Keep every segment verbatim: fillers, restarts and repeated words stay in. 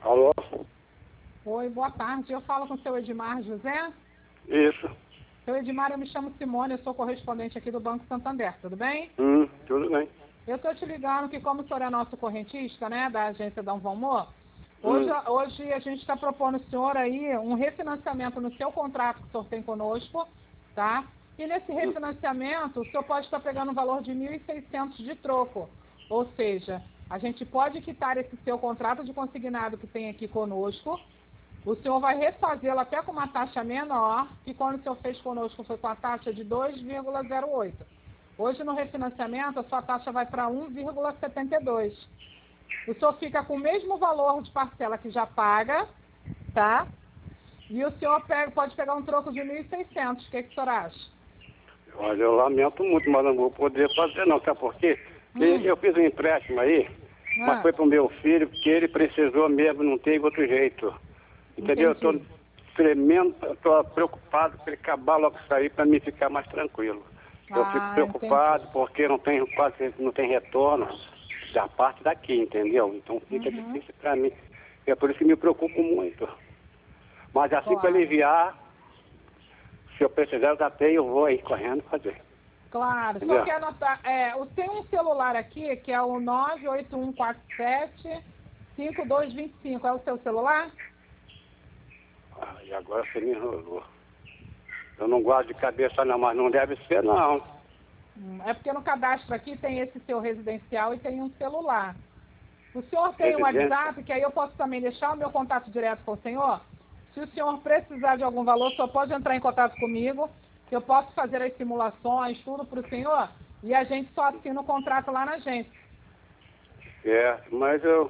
Alô? Oi, boa tarde. Eu falo com o seu Edmar José. Isso. Seu Edmar, eu me chamo Simone, eu sou correspondente aqui do Banco Santander, tudo bem? Hum, tudo bem. Eu estou te ligando que como o senhor é nosso correntista, né, da agência Dom Valmor, hoje, Hum. hoje a gente está propondo ao senhor aí um refinanciamento no seu contrato que o senhor tem conosco, tá? E nesse refinanciamento, o senhor pode estar pegando um valor de mil e seiscentos de troco. Ou seja, a gente pode quitar esse seu contrato de consignado que tem aqui conosco. O senhor vai refazê-lo até com uma taxa menor, que quando o senhor fez conosco foi com a taxa de dois vírgula zero oito. Hoje no refinanciamento a sua taxa vai para um vírgula setenta e dois. O senhor fica com o mesmo valor de parcela que já paga, tá? E o senhor pega, pode pegar um troco de mil e seiscentos. O que, que o senhor acha? Olha, eu lamento muito, mas não vou poder fazer não, sabe por quê? Porque Hum. eu fiz um empréstimo aí, mas Ah, foi pro meu filho, porque ele precisou mesmo, não teve outro jeito. Entendeu? Eu tô entendi. tremendo, eu tô preocupado para ele acabar logo isso aí para mim ficar mais tranquilo. Eu fico Ah, preocupado entendi. porque não tem quase não tem retorno da parte daqui, entendeu? Então fica Uhum. difícil para mim. É por isso que me preocupo muito. Mas assim que eu Claro. aliviar, se eu precisar, eu já tenho, eu vou aí correndo fazer. Claro, só Entendeu? que anotar, é, o- tem um celular aqui que é o nove oito um quatro sete cinco dois dois cinco, é o seu celular? Ah, e agora você me enrolou. Eu não guardo de cabeça não, mas não deve ser não. Hum, É porque no cadastro aqui tem esse seu residencial e tem um celular. O senhor tem um Residência. WhatsApp, que aí eu posso também deixar o meu contato direto com o senhor? Se o senhor precisar de algum valor, o senhor pode entrar em contato comigo, que eu posso fazer as simulações, tudo para o senhor, e a gente só assina o contrato lá na agência. É, mas eu...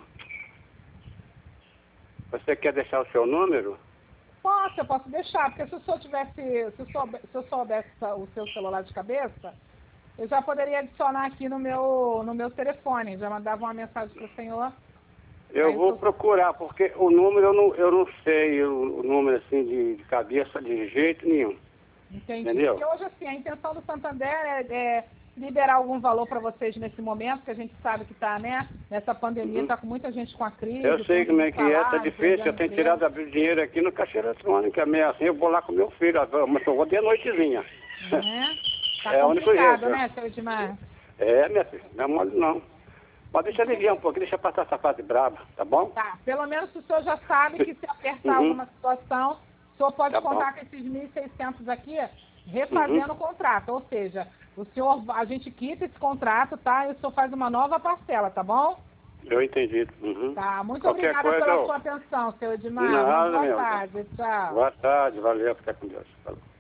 Você quer deixar o seu número? Posso, eu posso deixar, porque se o senhor tivesse, se eu, soube, se eu soubesse o seu celular de cabeça, eu já poderia adicionar aqui no meu, no meu telefone, já mandava uma mensagem para o senhor. Eu Aí o vou senhor... procurar, porque o número eu não, eu não sei, o, o número assim de, de cabeça de jeito nenhum. Entendi. Entendeu? Porque hoje, assim, a intenção do Santander é, é liberar algum valor para vocês nesse momento, que a gente sabe que está, né? Nessa pandemia, Uhum. está com muita gente com a Eu crise, com sei muita como é que é, tá salário, difícil, eu perdendo tenho emprego. tirado abrir dinheiro aqui no caixa eletrônico, é meio assim, eu vou lá com meu filho, mas eu vou de noitezinha. Né? Tá É o único jeito. complicado, né, seu Edmar? É, minha filha, não é mole não. Mas deixa eu aliviar um pouquinho, deixa eu passar essa fase braba, tá bom? Tá, pelo menos o senhor já sabe que se apertar Uhum, alguma situação, o senhor pode tá bom. contar com esses mil e seiscentos aqui, Uhum, refazendo o contrato. Ou seja, o senhor, a gente quita esse contrato, tá? E o senhor faz uma nova parcela, tá bom? eu entendi. Uhum. Tá, muito Qualquer obrigada coisa, pela eu... sua atenção, seu Edmar. Uma Nada, boa meu. tarde. Tchau. Boa tarde, valeu, fica com Deus. Falou.